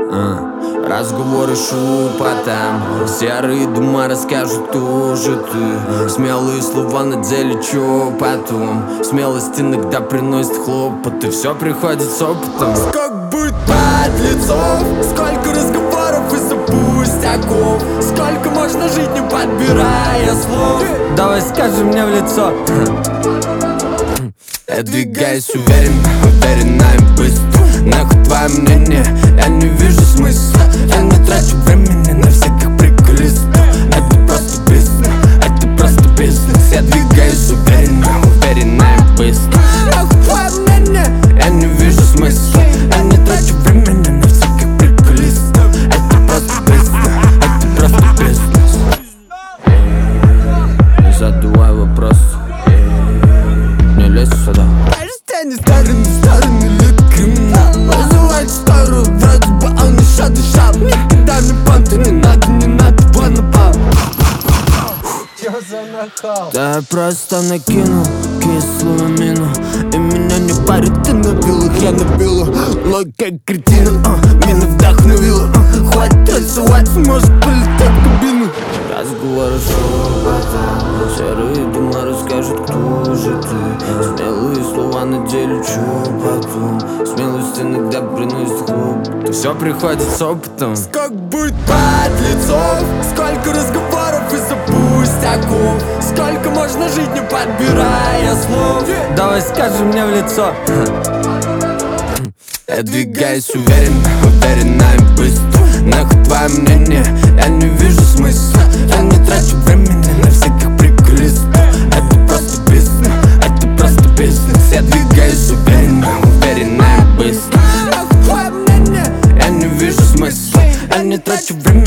Разговоры шепотом, серые дома расскажут, кто же ты. Смелые слова на деле, чё потом? Смелость иногда приносит хлопоты, все приходит с опытом. Сколько будет подлецов, сколько разговоров из-за пустяков, сколько можно жить, не подбирая слов. Давай скажи мне в лицо. Я двигаюсь уверенно, уверенно и быстро. Нахуй твое мнение, я не вижу смысла. Я не трачу времени на всяких приколистов. Это просто бизнес, это просто бизнес. Я двигаюсь уверенно, уверенно и быстро. Нахуй твое мнение, я не вижу смысла. Я не трачу времени на всяких приколистов. Это просто бизнес, это просто бизнес. Не задавай вопрос, не лезь сюда. Кажется, не старый, лет криминал. Называют старую, вроде бы он еще дышал. Никогда мне понты не надо, вон напал. Чё за нахал? Да я просто накинул кислую мину, и меня не парит, ты набил их, я набила. Логика кретина, меня вдохновила. Хватит рисовать, может полететь в кабину. Разговоры шепотом, серые дома расскажут, кто же ты. Смелые слова на деле, чё потом? Смелость иногда приносит хлопоты, все приходит с опытом. Сколько будет подлецов, сколько разговоров из-за пустяков, сколько можно жить, не подбирая слов. Давай скажи мне в лицо. Я двигаюсь уверенно, уверенно и быстро. Нахуй твое мнение, я не вижу смысла. Я не трачу времени на всяких приколистов. Это просто бизнес, это просто бизнес. Я двигаюсь уверенно, уверенно и быстро. Нахуй твое мнение, я не вижу смысла. Я не трачу времени